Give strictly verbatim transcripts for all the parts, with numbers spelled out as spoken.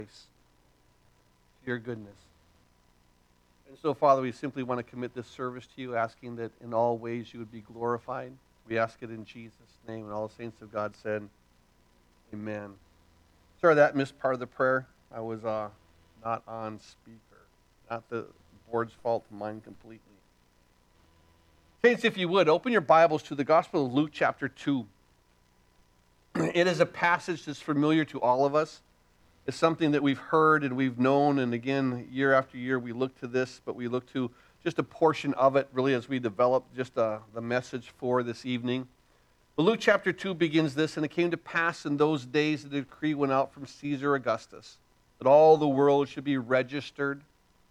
to your goodness. And so, Father, we simply want to commit this service to you, asking that in all ways you would be glorified. We ask it in Jesus' name, and all the saints of God said, amen. Sorry, that missed part of the prayer. I was uh, not on speaker. Not the board's fault, mine completely. Saints, if you would, open your Bibles to the Gospel of Luke chapter two. It is a passage that's familiar to all of us. It's something that we've heard and we've known, and again, year after year, we look to this, but we look to just a portion of it, really, as we develop just uh, the message for this evening. But Luke chapter two begins this, and it came to pass in those days that the decree went out from Caesar Augustus, that all the world should be registered.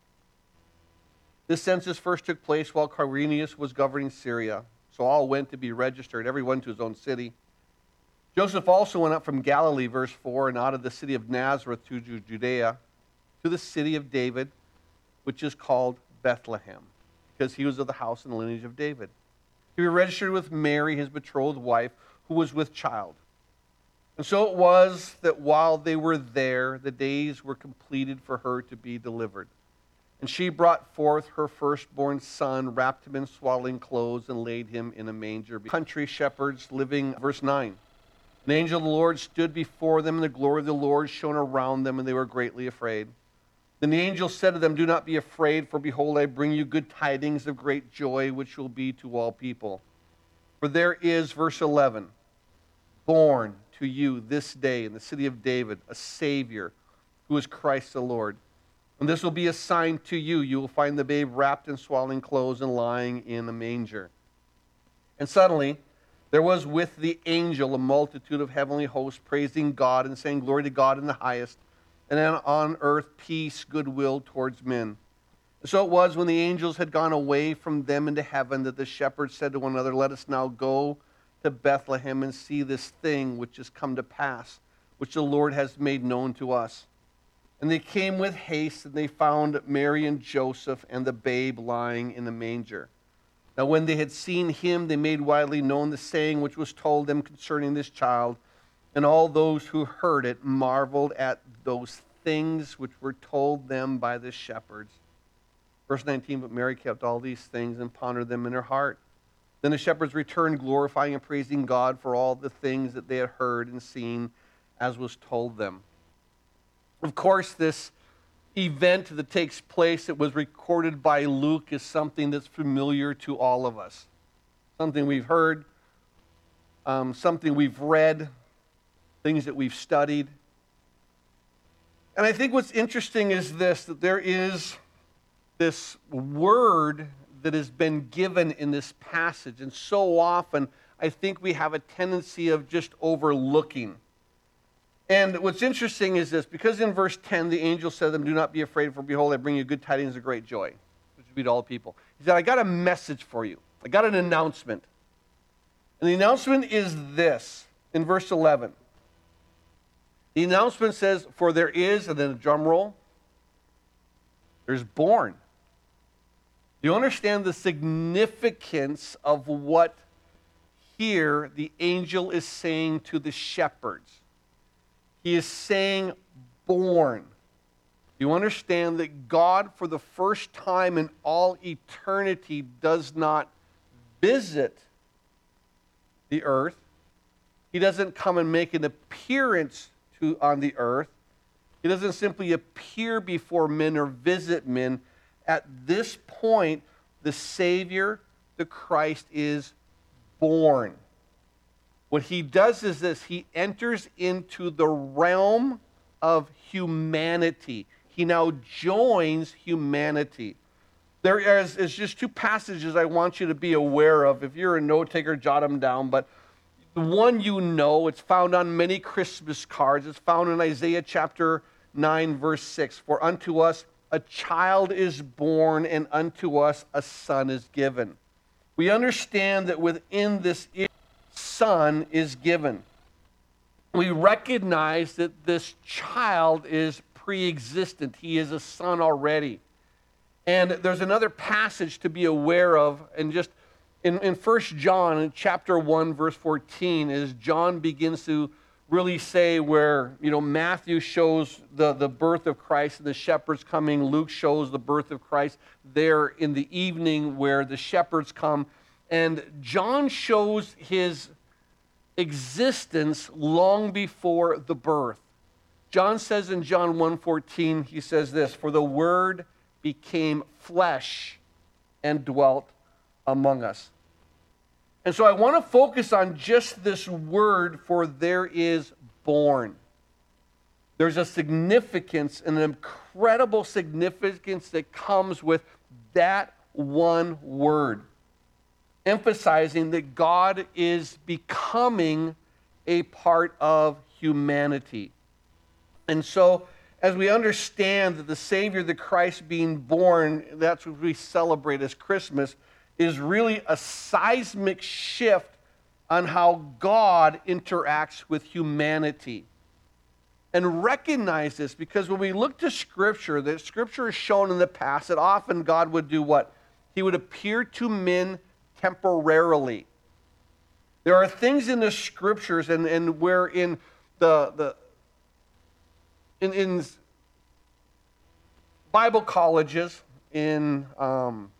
This census first took place while Quirinius was governing Syria, so all went to be registered, everyone to his own city. Joseph also went up from Galilee, verse four, and out of the city of Nazareth to Judea, to the city of David, which is called Bethlehem, because he was of the house and lineage of David. He was registered with Mary, his betrothed wife, who was with child. And so it was that while they were there, the days were completed for her to be delivered. And she brought forth her firstborn son, wrapped him in swaddling clothes, and laid him in a manger. Country shepherds living, verse nine. An angel of the Lord stood before them, and the glory of the Lord shone around them, and they were greatly afraid. Then the angel said to them, "Do not be afraid, for behold, I bring you good tidings of great joy, which will be to all people. For there is," verse eleven, "born to you this day in the city of David a Savior, who is Christ the Lord. And this will be a sign to you. You will find the babe wrapped in swaddling clothes and lying in a manger." And suddenly there was with the angel a multitude of heavenly hosts praising God and saying, "Glory to God in the highest, and then on earth peace, goodwill towards men." So it was when the angels had gone away from them into heaven that the shepherds said to one another, "Let us now go to Bethlehem and see this thing which has come to pass, which the Lord has made known to us." And they came with haste, and they found Mary and Joseph and the babe lying in the manger. Now when they had seen him, they made widely known the saying which was told them concerning this child. And all those who heard it marveled at those things which were told them by the shepherds. Verse nineteen, "But Mary kept all these things and pondered them in her heart. Then the shepherds returned, glorifying and praising God for all the things that they had heard and seen, as was told them." Of course, this event that takes place that was recorded by Luke is something that's familiar to all of us. Something we've heard, um, something we've read, things that we've studied. And I think what's interesting is this, that there is this word that has been given in this passage. And so often, I think we have a tendency of just overlooking. And what's interesting is this, because in verse ten, the angel said to them, "Do not be afraid, for behold, I bring you good tidings of great joy," which would be to all people. He said, "I got a message for you. I got an announcement." And the announcement is this, in verse eleven. The announcement says, "For there is," and then a drum roll, "there's born." Do you understand the significance of what here the angel is saying to the shepherds? He is saying born. You understand that God, for the first time in all eternity, does not visit the earth. He doesn't come and make an appearance to, on the earth. He doesn't simply appear before men or visit men. At this point, the Savior, the Christ, is born. What he does is this, he enters into the realm of humanity. He now joins humanity. There is, is just two passages I want you to be aware of. If you're a note taker, jot them down. But the one you know, it's found on many Christmas cards. It's found in Isaiah chapter nine, verse six. "For unto us a child is born, and unto us a son is given." We understand that within this son is given. We recognize that this child is pre-existent. He is a son already. And there's another passage to be aware of, and just in, in First John, in chapter one, verse fourteen, as John begins to really say where, you know, Matthew shows the, the birth of Christ and the shepherds coming. Luke shows the birth of Christ there in the evening where the shepherds come. And John shows his existence long before the birth. John says in John one fourteen, he says this, "For the Word became flesh and dwelt among us." And so I want to focus on just this word, "for there is born." There's a significance, an incredible significance that comes with that one word, emphasizing that God is becoming a part of humanity. And so as we understand that the Savior, the Christ being born, that's what we celebrate as Christmas, is really a seismic shift on how God interacts with humanity. And recognize this, because when we look to Scripture, that Scripture is shown in the past that often God would do what? He would appear to men temporarily. There are things in the Scriptures, and, and where in the, the in, in Bible colleges, in um,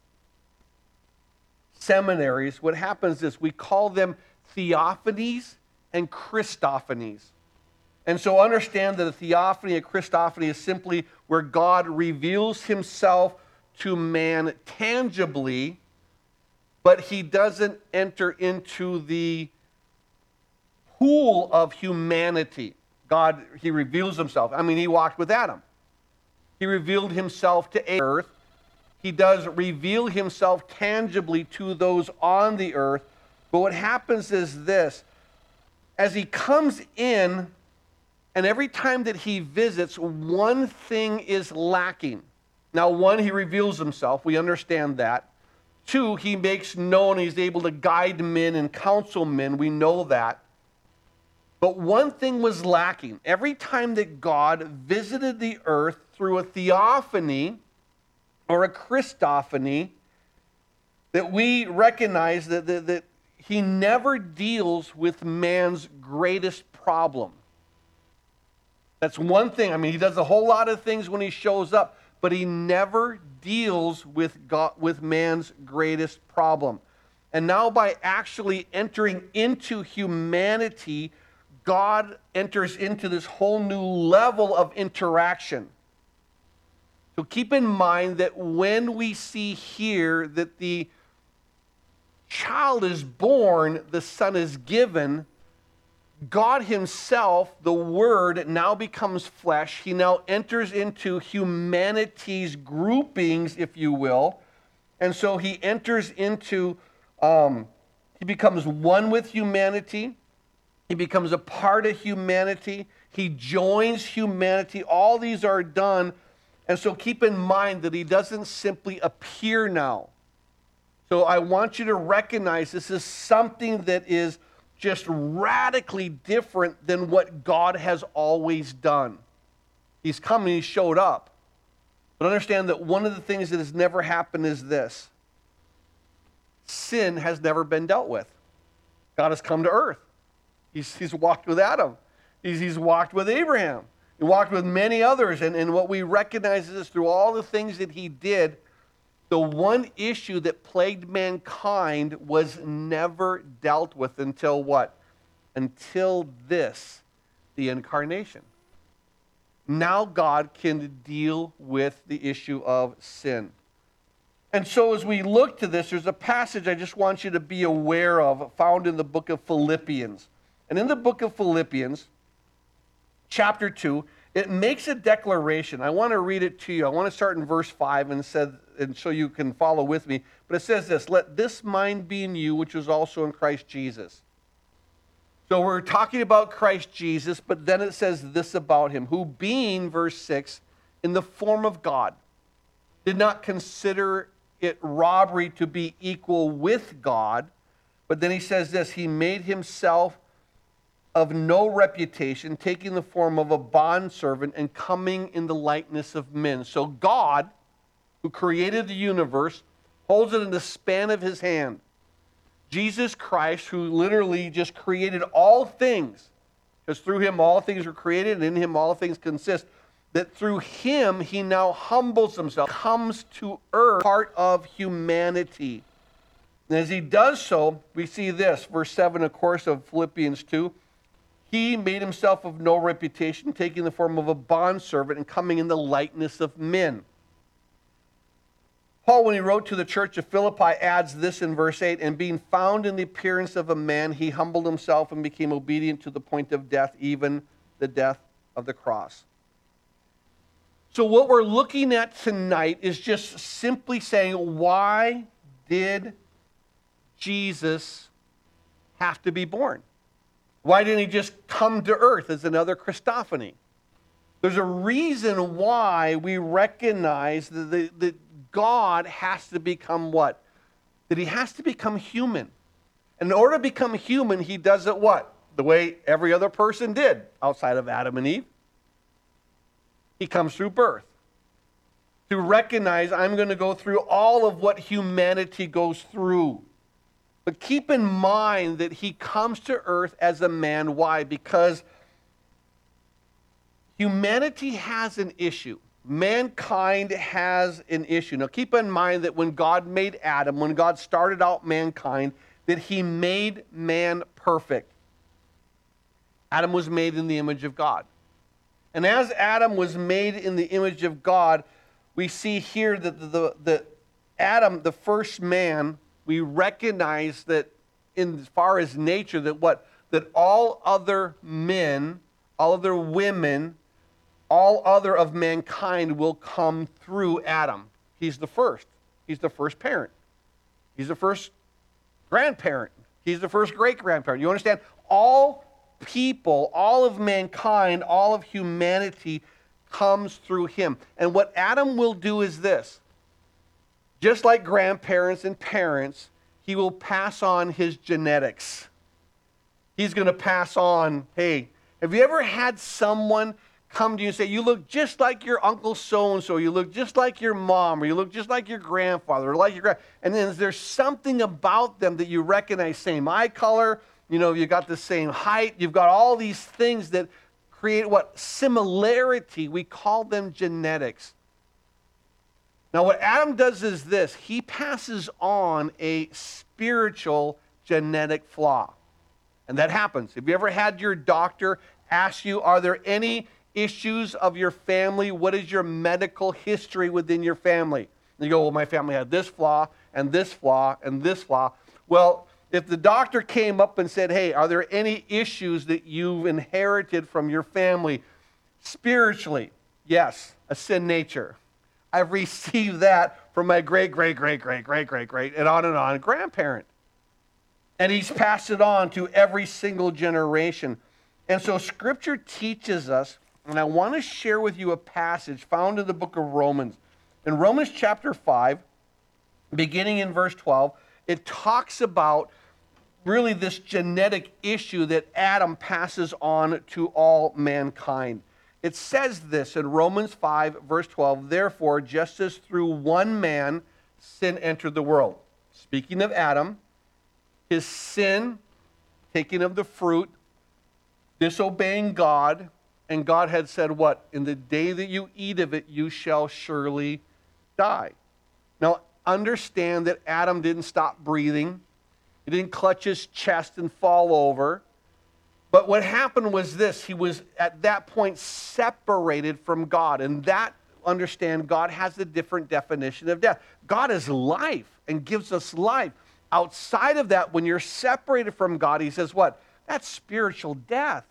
seminaries, what happens is we call them theophanies and Christophanies. And so understand that a theophany, a Christophany is simply where God reveals himself to man tangibly, but he doesn't enter into the pool of humanity. God, he reveals himself. I mean, he walked with Adam. He revealed himself to earth. He does reveal himself tangibly to those on the earth. But what happens is this. As he comes in, and every time that he visits, one thing is lacking. Now, one, he reveals himself. We understand that. Two, he makes known, he's able to guide men and counsel men. We know that. But one thing was lacking. Every time that God visited the earth through a theophany or a Christophany, that we recognize that, that, that he never deals with man's greatest problem. That's one thing. I mean, he does a whole lot of things when he shows up, but he never deals with God, with man's greatest problem. And now by actually entering into humanity, God enters into this whole new level of interaction. So keep in mind that when we see here that the child is born, the son is given, God himself, the Word, now becomes flesh. He now enters into humanity's groupings, if you will. And so he enters into, um, he becomes one with humanity. He becomes a part of humanity. He joins humanity. All these are done. And so keep in mind that he doesn't simply appear now. So I want you to recognize this is something that is just radically different than what God has always done. He's come and he showed up. But understand that one of the things that has never happened is this. Sin has never been dealt with. God has come to earth. He's, he's walked with Adam. He's, he's walked with Abraham. He walked with many others. And, and what we recognize is through all the things that he did, the one issue that plagued mankind was never dealt with until what? Until this, the incarnation. Now God can deal with the issue of sin. And so as we look to this, there's a passage I just want you to be aware of, found in the book of Philippians. And in the book of Philippians, chapter two, it makes a declaration. I want to read it to you. I want to start in verse five and said, and so you can follow with me. But it says this, "Let this mind be in you, which was also in Christ Jesus." So we're talking about Christ Jesus, but then it says this about him, "who being," verse six, "in the form of God, did not consider it robbery to be equal with God." But then he says this, "he made himself of no reputation, taking the form of a bondservant and coming in the likeness of men." So God, who created the universe, holds it in the span of his hand. Jesus Christ, who literally just created all things, because through him all things were created, and in him all things consist, that through him he now humbles himself, comes to earth, part of humanity. And as he does so, we see this, verse seven, of course, of Philippians two. He made himself of no reputation, taking the form of a bondservant and coming in the likeness of men. Paul, when he wrote to the church of Philippi, adds this in verse eight, and being found in the appearance of a man, he humbled himself and became obedient to the point of death, even the death of the cross. So what we're looking at tonight is just simply saying, why did Jesus have to be born? Why didn't he just come to earth as another Christophany? There's a reason why we recognize that, the, that God has to become what? That he has to become human. And in order to become human, he does it what? The way every other person did outside of Adam and Eve. He comes through birth. To recognize I'm going to go through all of what humanity goes through. But keep in mind that he comes to earth as a man. Why? Because humanity has an issue. Mankind has an issue. Now keep in mind that when God made Adam, when God started out mankind, that he made man perfect. Adam was made in the image of God. And as Adam was made in the image of God, we see here that the, the, the Adam, the first man, we recognize that in as far as nature, that what? That all other men, all other women, all other of mankind will come through Adam. He's the first. He's the first parent. He's the first grandparent. He's the first great-grandparent. You understand? All people, all of mankind, all of humanity comes through him. And what Adam will do is this. Just like grandparents and parents, he will pass on his genetics. He's going to pass on, hey, have you ever had someone come to you and say, you look just like your uncle so-and-so, you look just like your mom, or you look just like your grandfather, or like your grand, and then there's something about them that you recognize, same eye color, you know, you got the same height, you've got all these things that create what? Similarity. We call them genetics. Now, what Adam does is this. He passes on a spiritual genetic flaw. And that happens. Have you ever had your doctor ask you, are there any issues of your family? What is your medical history within your family? And you go, well, my family had this flaw, and this flaw, and this flaw. Well, if the doctor came up and said, hey, are there any issues that you've inherited from your family spiritually? Yes, a sin nature. I've received that from my great, great, great, great, great, great, great, and on and on, grandparent. And he's passed it on to every single generation. And so Scripture teaches us, and I want to share with you a passage found in the book of Romans. In Romans chapter five, beginning in verse twelve, it talks about really this genetic issue that Adam passes on to all mankind. It says this in Romans five, verse twelve, therefore, just as through one man sin entered the world. Speaking of Adam, his sin, taking of the fruit, disobeying God, and God had said what? In the day that you eat of it, you shall surely die. Now, understand that Adam didn't stop breathing. He didn't clutch his chest and fall over. But what happened was this. He was, at that point, separated from God. And that, understand, God has a different definition of death. God is life and gives us life. Outside of that, when you're separated from God, he says what? That's spiritual death.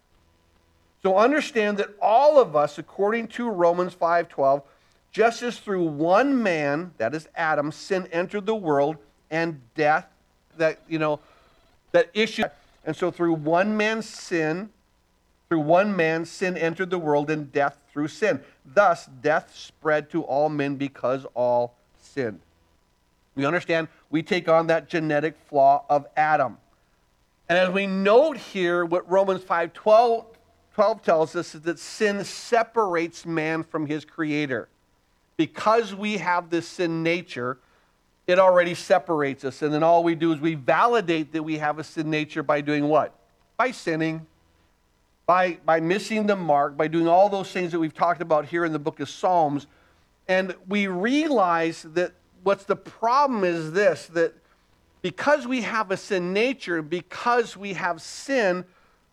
So understand that all of us, according to Romans five twelve, just as through one man, that is Adam, sin entered the world, and death, that, you know, that issue. And so through one man's sin, through one man, sin entered the world, and death through sin. Thus, death spread to all men because all sinned. We understand we take on that genetic flaw of Adam. And as we note here, what Romans five twelve tells us is that sin separates man from his creator. Because we have this sin nature, it already separates us. And then all we do is we validate that we have a sin nature by doing what? By sinning. by, by missing the mark, by doing all those things that we've talked about here in the book of Psalms. And we realize that what's the problem is this, that because we have a sin nature, because we have sin,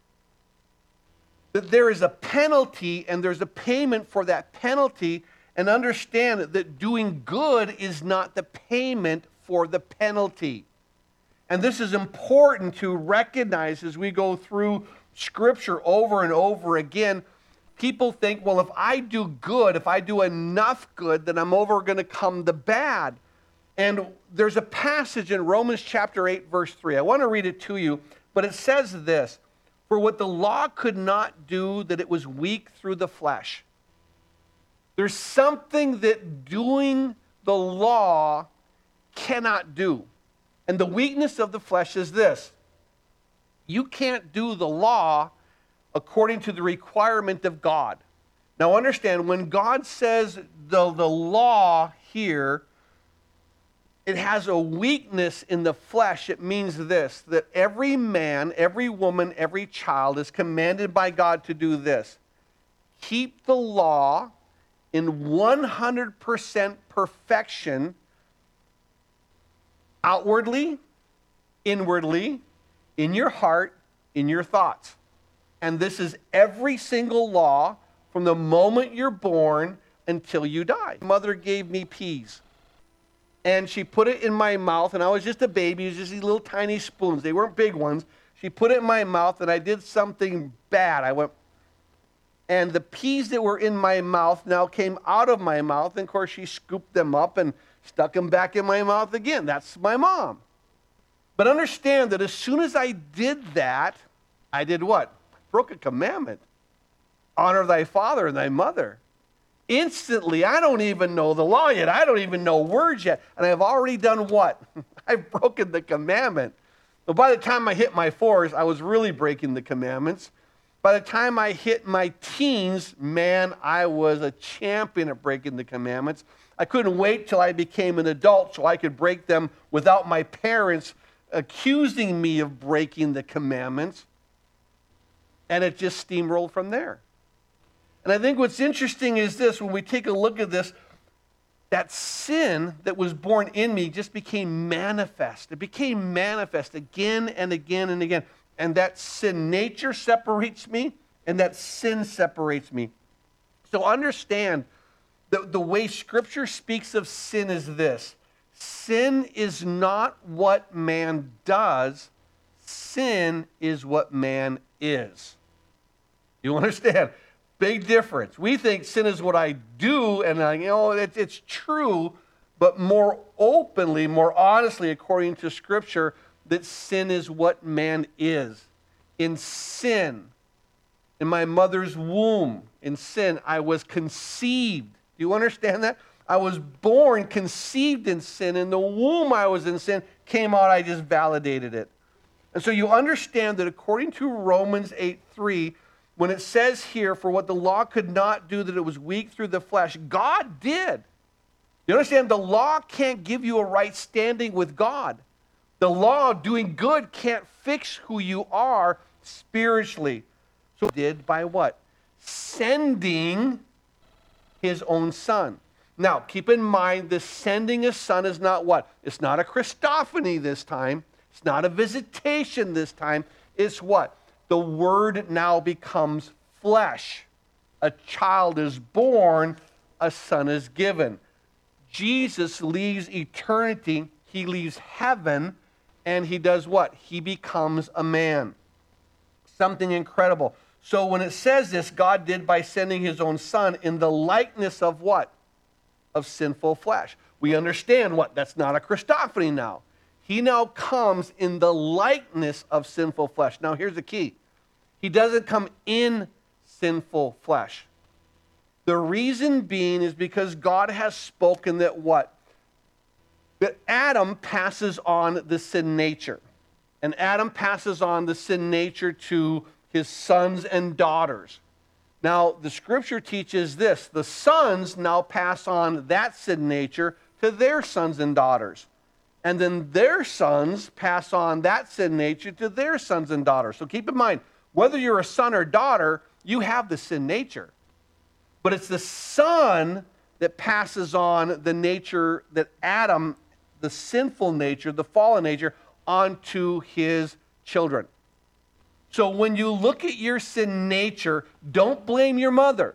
that there is a penalty and there's a payment for that penalty. And understand that doing good is not the payment for the penalty. And this is important to recognize as we go through Scripture over and over again. People think, well, if I do good, if I do enough good, then I'm over going to come the bad. And there's a passage in Romans chapter eight, verse three. I want to read it to you, but it says this: for what the law could not do, that it was weak through the flesh. There's something that doing the law cannot do. And the weakness of the flesh is this: you can't do the law according to the requirement of God. Now understand, when God says the, the law here, it has a weakness in the flesh. It means this, that every man, every woman, every child is commanded by God to do this: keep the law in one hundred percent perfection, outwardly, inwardly, in your heart, in your thoughts. And this is every single law from the moment you're born until you die. My mother gave me peas, and she put it in my mouth, and I was just a baby. It was just these little tiny spoons. They weren't big ones. She put it in my mouth, and I did something bad. I went, and the peas that were in my mouth now came out of my mouth. And of course, she scooped them up and stuck them back in my mouth again. That's my mom. But understand that as soon as I did that, I did what? Broke a commandment. Honor thy father and thy mother. Instantly, I don't even know the law yet. I don't even know words yet. And I've already done what? I've broken the commandment. But by the time I hit my fours, I was really breaking the commandments. By the time I hit my teens, man, I was a champion at breaking the commandments. I couldn't wait till I became an adult so I could break them without my parents accusing me of breaking the commandments. And it just steamrolled from there. And I think what's interesting is this: when we take a look at this, that sin that was born in me just became manifest. It became manifest again and again and again. And that sin nature separates me, and that sin separates me. So understand that the way Scripture speaks of sin is this: sin is not what man does, sin is what man is. You understand? Big difference. We think sin is what I do, and I, you know, it, it's true, but more openly, more honestly, according to Scripture, that sin is what man is. In sin, in my mother's womb, in sin, I was conceived. Do you understand that? I was born, conceived in sin. In the womb I was in sin, came out, I just validated it. And so you understand that according to Romans eight three, when it says here, for what the law could not do, that it was weak through the flesh, God did. You understand? The law can't give you a right standing with God. The law of doing good can't fix who you are spiritually. So it did by what? Sending his own son. Now, keep in mind, this sending a son is not what? It's not a Christophany this time. It's not a visitation this time. It's what? The Word now becomes flesh. A child is born, a son is given. Jesus leaves eternity, he leaves heaven, and he does what? He becomes a man. Something incredible. So when it says this, God did by sending his own son in the likeness of what? Of sinful flesh. We understand what? That's not a Christophany now. He now comes in the likeness of sinful flesh. Now here's the key. He doesn't come in sinful flesh. The reason being is because God has spoken that what? That Adam passes on the sin nature. And Adam passes on the sin nature to his sons and daughters. Now, the Scripture teaches this. The sons now pass on that sin nature to their sons and daughters. And then their sons pass on that sin nature to their sons and daughters. So keep in mind, Whether you're a son or daughter, you have the sin nature. But it's the son that passes on the nature that Adam, the sinful nature, the fallen nature, onto his children. So when you look at your sin nature, don't blame your mother.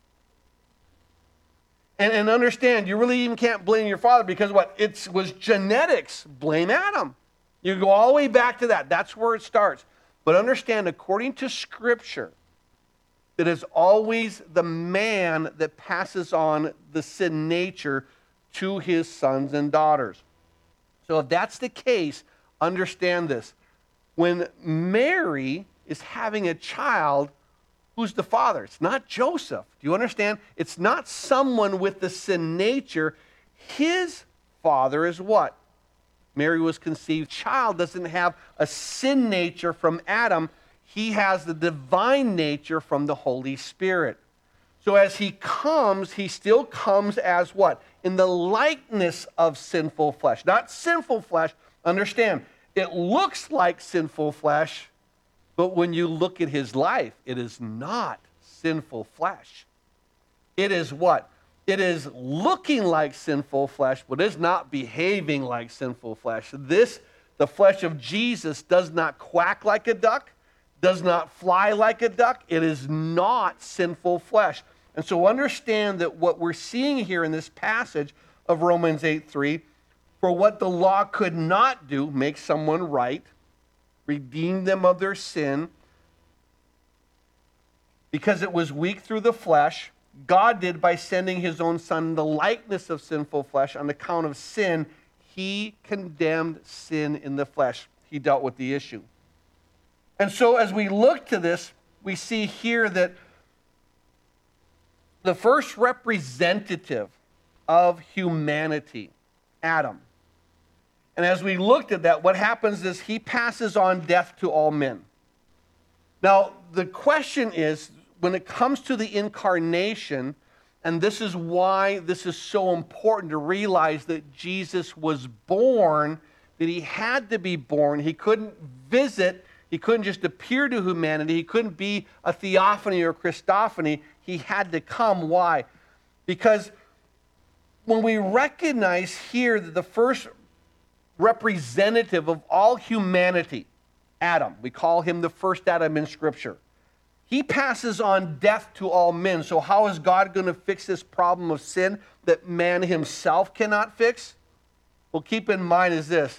And, and understand, you really even can't blame your father because what? It was genetics. Blame Adam. You go all the way back to that. That's where it starts. But understand, according to Scripture, it is always the man that passes on the sin nature to his sons and daughters. So if that's the case, understand this. When Mary is having a child, who's the father? It's not Joseph. Do you understand? It's not someone with the sin nature. His father is what? Mary was conceived. Child doesn't have a sin nature from Adam. He has the divine nature from the Holy Spirit. So as he comes, he still comes as what? In the likeness of sinful flesh. Not sinful flesh. Understand, it looks like sinful flesh, but when you look at his life, it is not sinful flesh. It is what? It is looking like sinful flesh, but is not behaving like sinful flesh. This, the flesh of Jesus, does not quack like a duck, does not fly like a duck. It is not sinful flesh. And so understand that what we're seeing here in this passage of Romans eight three, for what the law could not do, make someone right, redeem them of their sin, because it was weak through the flesh, God did by sending his own son in the likeness of sinful flesh on account of sin. He condemned sin in the flesh. He dealt with the issue. And so as we look to this, we see here that the first representative of humanity, Adam. And as we looked at that, what happens is he passes on death to all men. Now, the question is, when it comes to the incarnation, and this is why this is so important to realize that Jesus was born, that he had to be born. He couldn't visit. He couldn't just appear to humanity. He couldn't be a theophany or a Christophany. He had to come. Why? Because when we recognize here that the first representative of all humanity, Adam, we call him the first Adam in Scripture, he passes on death to all men. So how is God going to fix this problem of sin that man himself cannot fix? Well, keep in mind is this.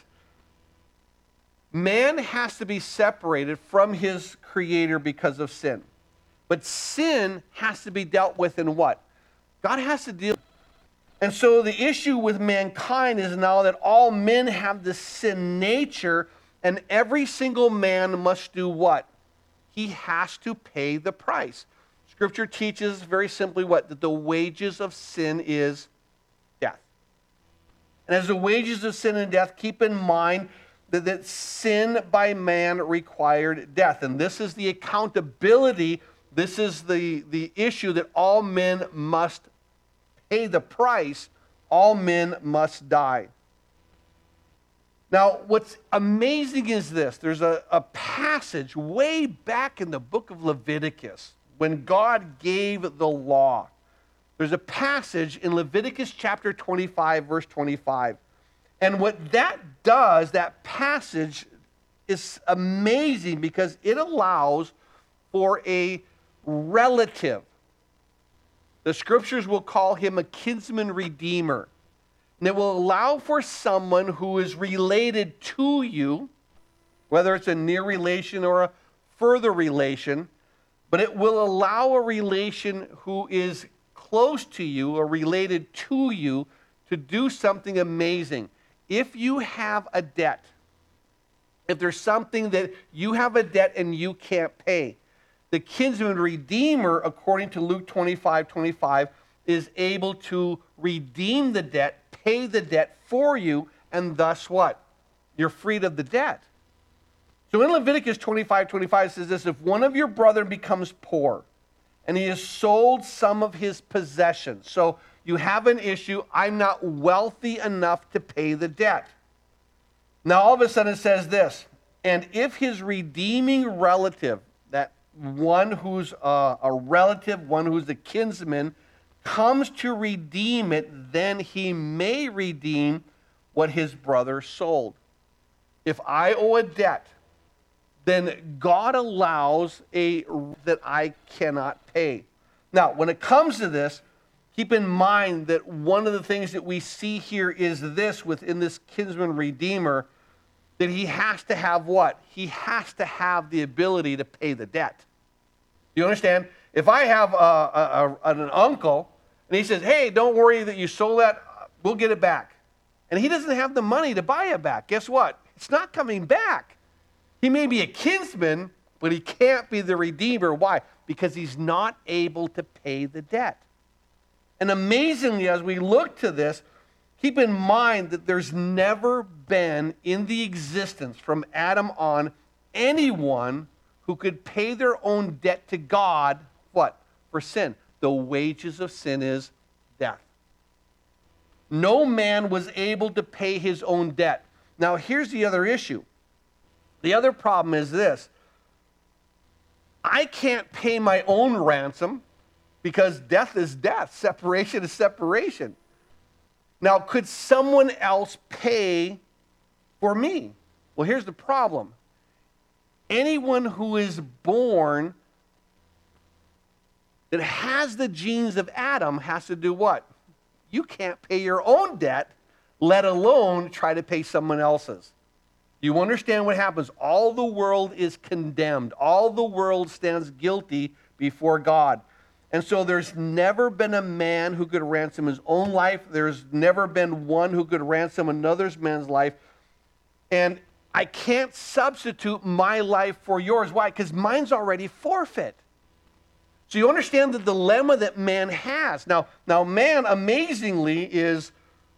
Man has to be separated from his Creator because of sin. But sin has to be dealt with in what? God has to deal. And so the issue with mankind is now that all men have the sin nature, and every single man must do what? He has to pay the price. Scripture teaches very simply what? That the wages of sin is death. And as the wages of sin and death, keep in mind that, that sin by man required death. And this is the accountability, this is the, the issue that all men must pay the price. All men must die. Now, what's amazing is this. There's a, a passage way back in the book of Leviticus when God gave the law. There's a passage in Leviticus chapter twenty-five, verse twenty-five. And what that does, that passage is amazing because it allows for a relative. The Scriptures will call him a kinsman redeemer. And it will allow for someone who is related to you, whether it's a near relation or a further relation, but it will allow a relation who is close to you or related to you to do something amazing. If you have a debt, if there's something that you have a debt and you can't pay, the kinsman redeemer, according to Luke twenty-five twenty-five, is able to redeem the debt, pay the debt for you, and thus what? You're freed of the debt. So in Leviticus twenty-five twenty-five it says this, if one of your brethren becomes poor and he has sold some of his possessions, so you have an issue, I'm not wealthy enough to pay the debt. Now all of a sudden it says this, and if his redeeming relative, that one who's a, a relative, one who's a kinsman, comes to redeem it, then he may redeem what his brother sold. If I owe a debt, then God allows a that I cannot pay. Now, when it comes to this, keep in mind that one of the things that we see here is this within this kinsman redeemer, that he has to have what? He has to have the ability to pay the debt. Do you understand? If I have a, a, a, an uncle and he says, hey, don't worry that you sold that, we'll get it back. And he doesn't have the money to buy it back. Guess what? It's not coming back. He may be a kinsman, but he can't be the redeemer. Why? Because he's not able to pay the debt. And amazingly, as we look to this, keep in mind that there's never been in the existence from Adam on anyone who could pay their own debt to God, what? For sin. The wages of sin is death. No man was able to pay his own debt. Now, here's the other issue. The other problem is this. I can't pay my own ransom because death is death. Separation is separation. Now, could someone else pay for me? Well, here's the problem. Anyone who is born that has the genes of Adam has to do what? You can't pay your own debt, let alone try to pay someone else's. You understand what happens? All the world is condemned. All the world stands guilty before God. And so there's never been a man who could ransom his own life. There's never been one who could ransom another man's life. And I can't substitute my life for yours. Why? Because mine's already forfeit. So you understand the dilemma that man has. Now, now man, amazingly, is,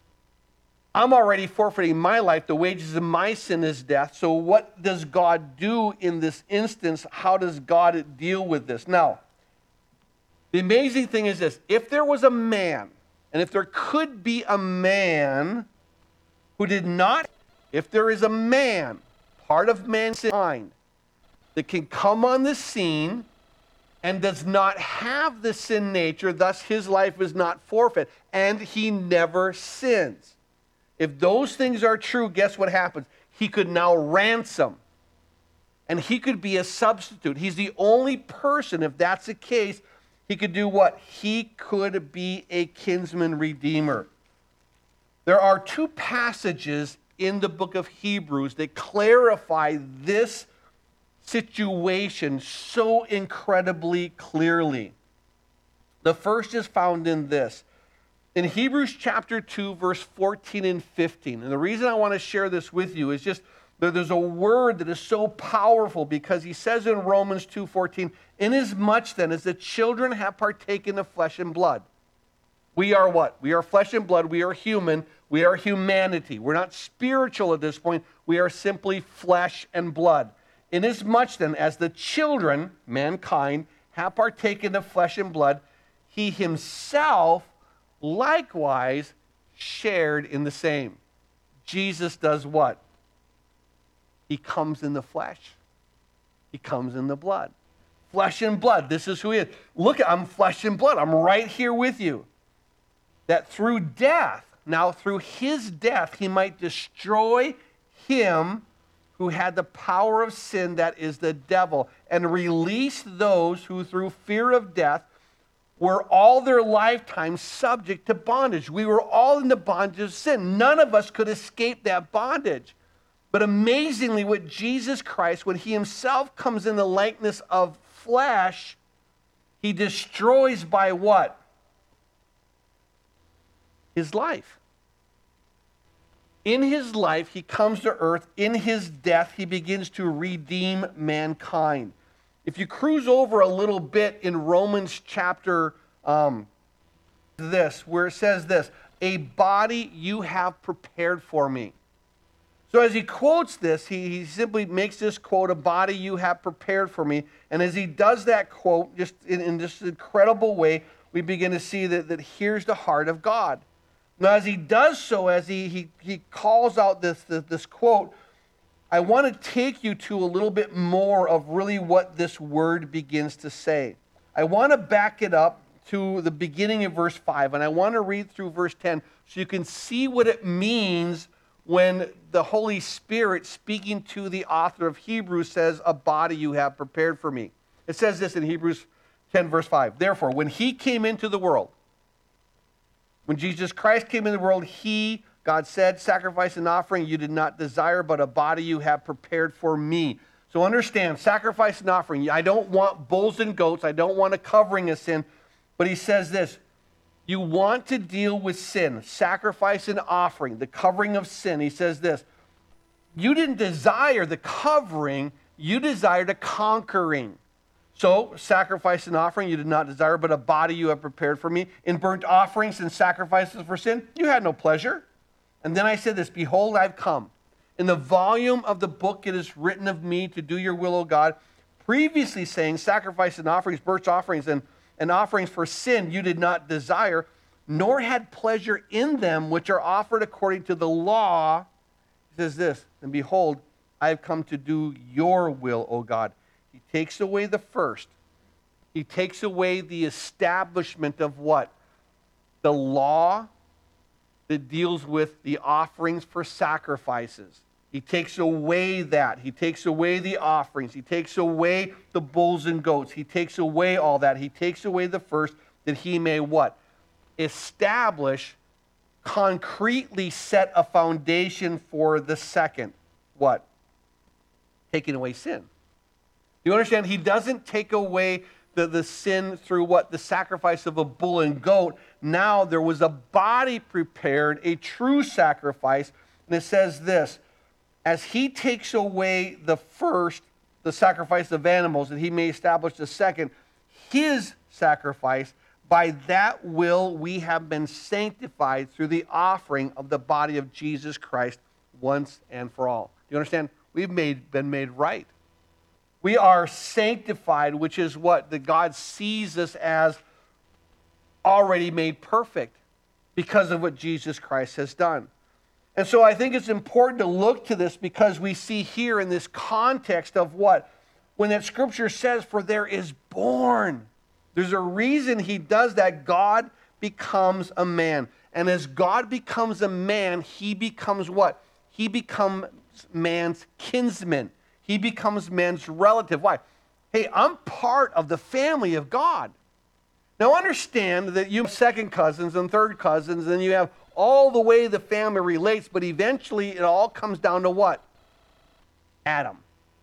I'm already forfeiting my life. The wages of my sin is death. So what does God do in this instance? How does God deal with this? Now, the amazing thing is this. If there was a man, and if there could be a man who did not, if there is a man, part of mankind, that can come on the scene and does not have the sin nature, thus his life is not forfeit, and he never sins. If those things are true, guess what happens? He could now ransom. And he could be a substitute. He's the only person, if that's the case, he could do what? He could be a kinsman redeemer. There are two passages in the book of Hebrews that clarify this situation so incredibly clearly. The first is found in this. In Hebrews chapter two, verse fourteen and fifteen. And the reason I want to share this with you is just that there's a word that is so powerful, because he says in Romans two fourteen, inasmuch then as the children have partaken of flesh and blood. We are what? We are flesh and blood. We are human. We are humanity. We're not spiritual at this point. We are simply flesh and blood. Inasmuch then as the children, mankind, have partaken of flesh and blood, he himself likewise shared in the same. Jesus does what? He comes in the flesh. He comes in the blood. Flesh and blood. This is who he is. Look, I'm flesh and blood. I'm right here with you. That through death, now through his death, he might destroy him who had the power of sin, that is the devil, and release those who through fear of death were all their lifetime subject to bondage. We were all in the bondage of sin. None of us could escape that bondage. But amazingly, what Jesus Christ, when he himself comes in the likeness of flesh, he destroys by what? His life. In his life, he comes to earth. In his death, he begins to redeem mankind. If you cruise over a little bit in Romans chapter um, this, where it says this, a body you have prepared for me. So as he quotes this, he, he simply makes this quote, a body you have prepared for me. And as he does that quote, just in, in this incredible way, we begin to see that, that here's the heart of God. Now as he does so, as he, he, he calls out this, this, this quote, I want to take you to a little bit more of really what this word begins to say. I want to back it up to the beginning of verse five, and I want to read through verse ten so you can see what it means when the Holy Spirit, speaking to the author of Hebrews, says, a body you have prepared for me. It says this in Hebrews ten, verse five. Therefore, when he came into the world, when Jesus Christ came into the world, he, God said, sacrifice and offering you did not desire, but a body you have prepared for me. So understand, sacrifice and offering. I don't want bulls and goats. I don't want a covering of sin. But he says this, you want to deal with sin, sacrifice and offering, the covering of sin. He says this, you didn't desire the covering, you desired a conquering. So, sacrifice and offering you did not desire, but a body you have prepared for me. In burnt offerings and sacrifices for sin, you had no pleasure. And then I said this, behold, I've come. In the volume of the book it is written of me to do your will, O God. Previously saying, sacrifice and offerings, burnt offerings, and, and offerings for sin you did not desire, nor had pleasure in them which are offered according to the law. He says this, and behold, I have come to do your will, O God. He takes away the first. He takes away the establishment of what? The law that deals with the offerings for sacrifices. He takes away that. He takes away the offerings. He takes away the bulls and goats. He takes away all that. He takes away the first that he may what? Establish, concretely set a foundation for the second. What? Taking away sin. Do you understand? He doesn't take away the, the sin through what? The sacrifice of a bull and goat. Now there was a body prepared, a true sacrifice. And it says this, as he takes away the first, the sacrifice of animals, that he may establish the second, his sacrifice, by that will we have been sanctified through the offering of the body of Jesus Christ once and for all. Do you understand? We've made, been made right. We are sanctified, which is what? That God sees us as already made perfect because of what Jesus Christ has done. And so I think it's important to look to this because we see here in this context of what? When that scripture says, for there is born. There's a reason he does that. God becomes a man. And as God becomes a man, he becomes what? He becomes man's kinsman. He becomes man's relative. Why? Hey, I'm part of the family of God. Now understand that you have second cousins and third cousins, and you have all the way the family relates, but eventually it all comes down to what? Adam.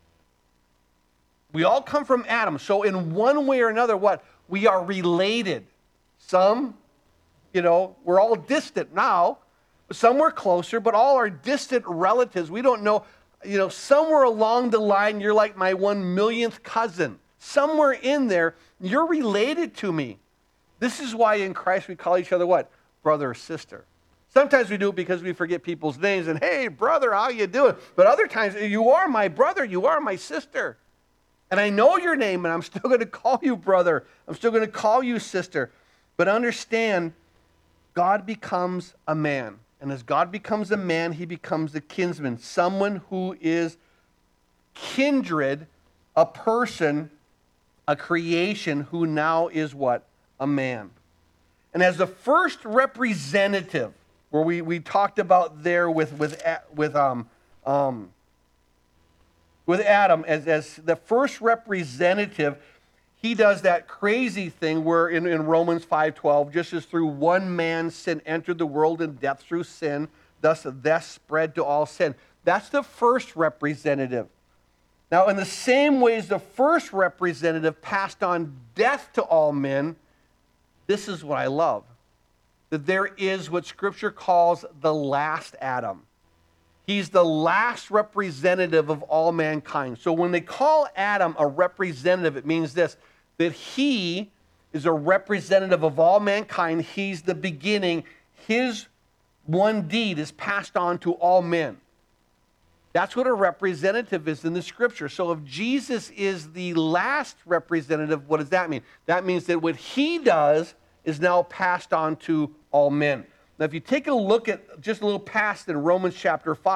We all come from Adam. So in one way or another, what? We are related. Some, you know, we're all distant now. Some we're closer, but all are distant relatives. We don't know. You know, somewhere along the line, you're like my one millionth cousin. Somewhere in there, you're related to me. This is why in Christ we call each other what? Brother or sister. Sometimes we do it because we forget people's names and, hey, brother, how you doing? But other times, you are my brother, you are my sister. And I know your name, and I'm still going to call you brother. I'm still going to call you sister. But understand, God becomes a man. And as God becomes a man, he becomes a kinsman, someone who is kindred, a person, a creation who now is what? A man. And as the first representative, where we, we talked about there with with with um um with Adam as, as the first representative, he does that crazy thing where in, in Romans five twelve, just as through one man sin entered the world and death through sin, thus death spread to all sin. That's the first representative. Now, in the same ways the first representative passed on death to all men, this is what I love. That there is what Scripture calls the last Adam. He's the last representative of all mankind. So when they call Adam a representative, it means this, that he is a representative of all mankind. He's the beginning. His one deed is passed on to all men. That's what a representative is in the Scripture. So if Jesus is the last representative, what does that mean? That means that what he does is now passed on to all men. Now, if you take a look at just a little past in Romans chapter five,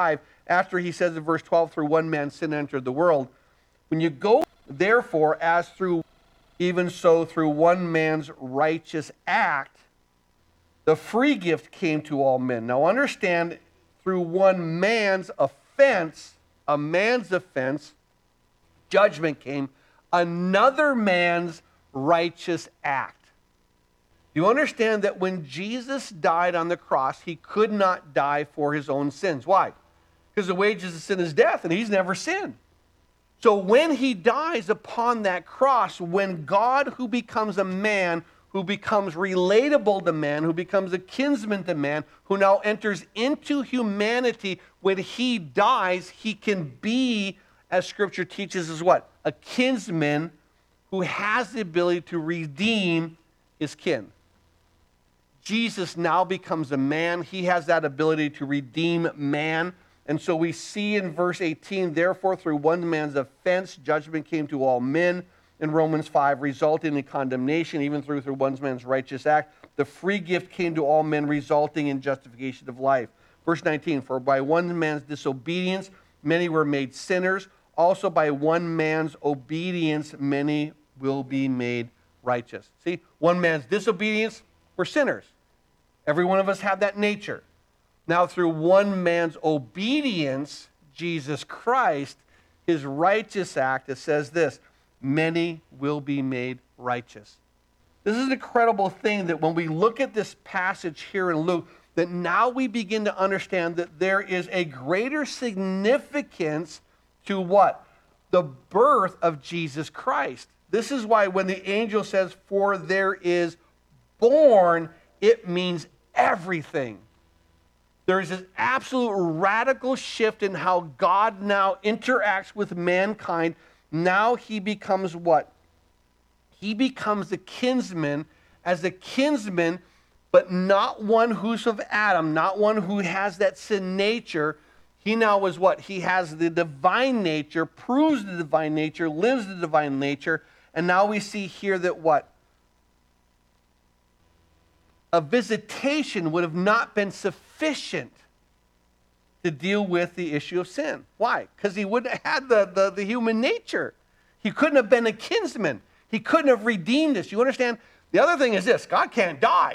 after he says in verse twelve, through one man sin entered the world. When you go, therefore, as through, even so through one man's righteous act, the free gift came to all men. Now understand, through one man's offense, a man's offense, judgment came, another man's righteous act. Do you understand that when Jesus died on the cross, he could not die for his own sins? Why? Because the wages of sin is death, and he's never sinned. So when he dies upon that cross, when God, who becomes a man, who becomes relatable to man, who becomes a kinsman to man, who now enters into humanity, when he dies, he can be, as Scripture teaches us, what? A kinsman who has the ability to redeem his kin. Jesus now becomes a man. He has that ability to redeem man. And so we see in verse eighteen, therefore through one man's offense, judgment came to all men. In Romans five, resulting in condemnation, even through, through one man's righteous act. The free gift came to all men, resulting in justification of life. Verse nineteen, for by one man's disobedience, many were made sinners. Also by one man's obedience, many will be made righteous. See, one man's disobedience, we're sinners. Every one of us have that nature. Now through one man's obedience, Jesus Christ, his righteous act, it says this, many will be made righteous. This is an incredible thing that when we look at this passage here in Luke, that now we begin to understand that there is a greater significance to what? The birth of Jesus Christ. This is why when the angel says, for there is born, it means everything. There is this absolute radical shift in how God now interacts with mankind. Now he becomes what? He becomes a kinsman, as a kinsman, but not one who's of Adam, not one who has that sin nature. He now is what? He has the divine nature, proves the divine nature, lives the divine nature, and now we see here that what? A visitation would have not been sufficient to deal with the issue of sin. Why? Because he wouldn't have had the, the, the human nature. He couldn't have been a kinsman. He couldn't have redeemed us. You understand? The other thing is this, God can't die.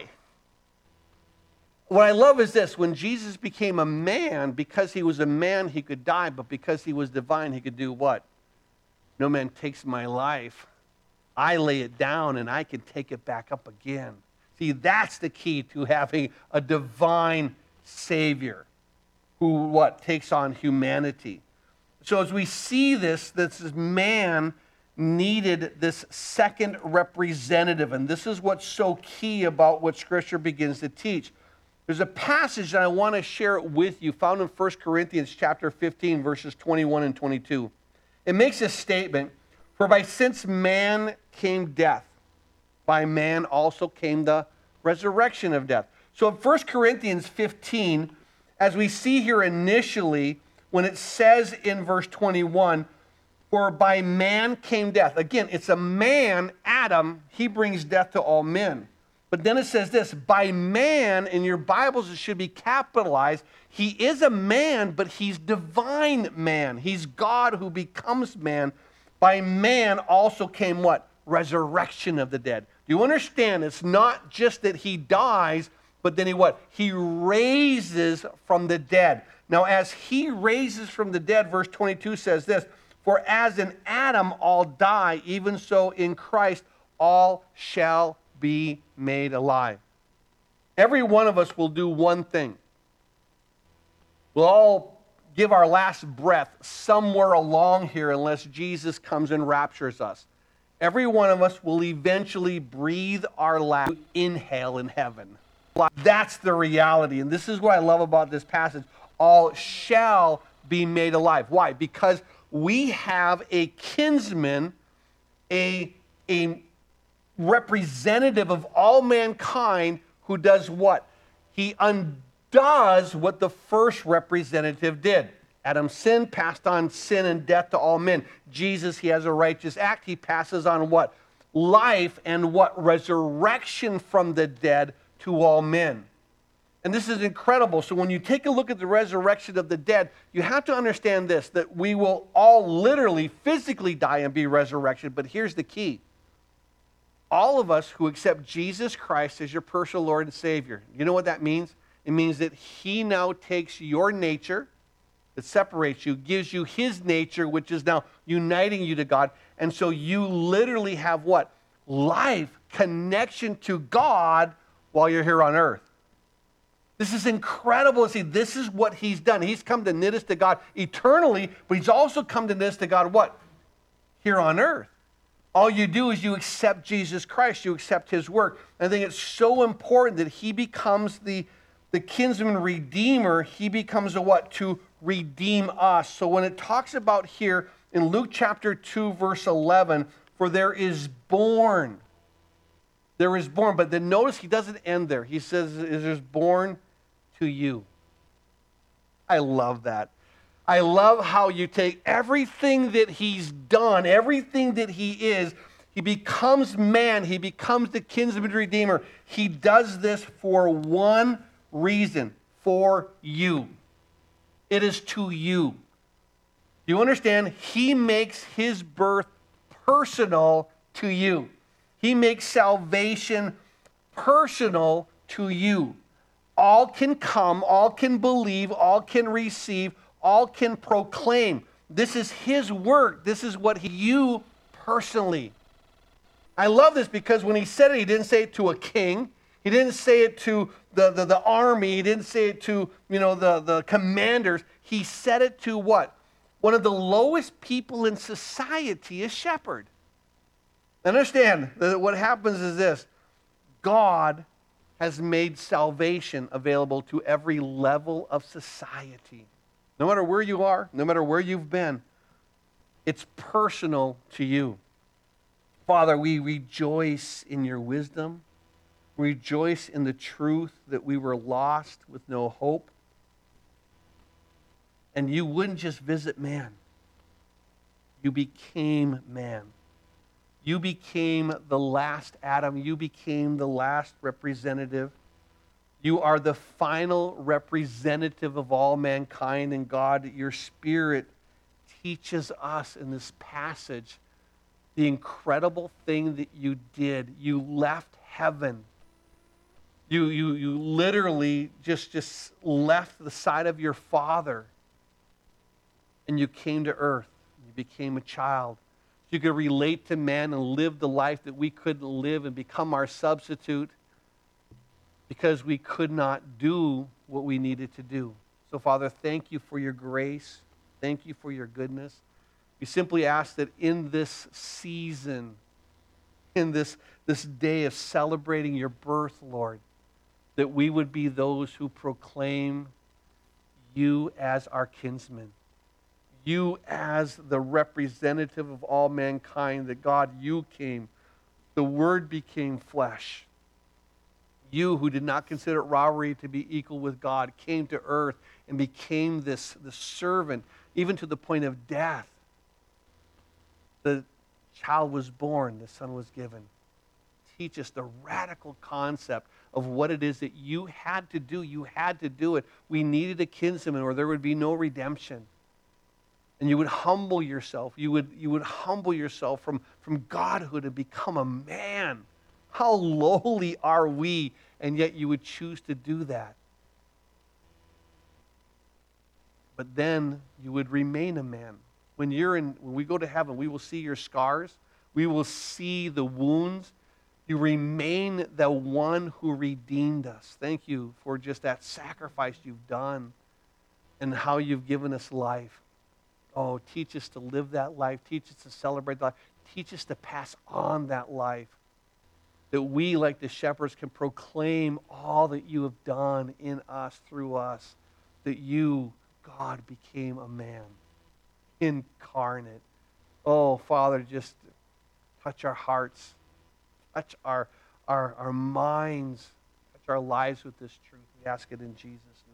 What I love is this, when Jesus became a man, because he was a man, he could die, but because he was divine, he could do what? No man takes my life. I lay it down and I can take it back up again. See, that's the key to having a divine Savior who, what, takes on humanity. So as we see this, this man needed this second representative, and this is what's so key about what Scripture begins to teach. There's a passage that I want to share with you, found in First Corinthians chapter fifteen, verses twenty-one and twenty-two. It makes a statement, for by since man came death, by man also came the resurrection of death. So in First Corinthians fifteen, as we see here initially, when it says in verse twenty-one, for by man came death. Again, it's a man, Adam, he brings death to all men. But then it says this, by man, in your Bibles it should be capitalized, he is a man, but he's divine man. He's God who becomes man. By man also came what? Resurrection of the dead. Do you understand? It's not just that he dies, but then he what? He raises from the dead. Now, as he raises from the dead, verse twenty-two says this, for as in Adam all die, even so in Christ all shall be made alive. Every one of us will do one thing. We'll all give our last breath somewhere along here unless Jesus comes and raptures us. Every one of us will eventually breathe our last inhale in heaven. That's the reality. And this is what I love about this passage. All shall be made alive. Why? Because we have a kinsman, a, a representative of all mankind who does what? He undoes what the first representative did. Adam sinned, passed on sin and death to all men. Jesus, he has a righteous act. He passes on what? Life and what? Resurrection from the dead to all men. And this is incredible. So when you take a look at the resurrection of the dead, you have to understand this, that we will all literally, physically die and be resurrected. But here's the key. All of us who accept Jesus Christ as your personal Lord and Savior, you know what that means? It means that he now takes your nature that separates you, gives you his nature, which is now uniting you to God. And so you literally have what? Life, connection to God while you're here on earth. This is incredible. See, this is what he's done. He's come to knit us to God eternally, but he's also come to knit us to God what? Here on earth. All you do is you accept Jesus Christ. You accept his work. I think it's so important that he becomes the, the kinsman redeemer. He becomes a what? To redeem us. So when it talks about here in Luke chapter two, verse eleven, for there is born. There is born. But then notice he doesn't end there. He says, is there born to you. I love that. I love how you take everything that he's done, everything that he is, he becomes man, he becomes the kinsman redeemer. He does this for one reason, for you. It is to you. Do you understand? He makes his birth personal to you. He makes salvation personal to you. All can come, all can believe, all can receive, all can proclaim. This is his work. This is what he, you personally. I love this because when he said it, he didn't say it to a king. He didn't say it to the, the, the army. He didn't say it to, you know, the, the commanders. He said it to what? One of the lowest people in society, a shepherd. Understand that what happens is this. God has made salvation available to every level of society. No matter where you are, no matter where you've been, it's personal to you. Father, we rejoice in your wisdom. We rejoice in the truth that we were lost with no hope. And you wouldn't just visit man. You became man. You became the last Adam. You became the last representative. You are the final representative of all mankind. And God, your Spirit teaches us in this passage the incredible thing that you did. You left heaven. You, you, you literally just, just left the side of your Father. And you came to earth. You became a child. You could relate to man and live the life that we couldn't live and become our substitute because we could not do what we needed to do. So, Father, thank you for your grace. Thank you for your goodness. We simply ask that in this season, in this, this day of celebrating your birth, Lord, that we would be those who proclaim you as our kinsman. You as the representative of all mankind, that God, you came. The Word became flesh. You who did not consider it robbery to be equal with God came to earth and became this, this servant, even to the point of death. The child was born, the son was given. Teach us the radical concept of what it is that you had to do. You had to do it. We needed a kinsman or there would be no redemption. And you would humble yourself. You would, you would humble yourself from, from godhood and become a man. How lowly are we, and yet you would choose to do that. But then you would remain a man. When you're in, when we go to heaven, we will see your scars. We will see the wounds. You remain the one who redeemed us. Thank you for just that sacrifice you've done and how you've given us life. Oh, teach us to live that life. Teach us to celebrate that life. Teach us to pass on that life. That we, like the shepherds, can proclaim all that you have done in us, through us. That you, God, became a man. Incarnate. Oh, Father, just touch our hearts. Touch our, our, our minds. Touch our lives with this truth. We ask it in Jesus' name.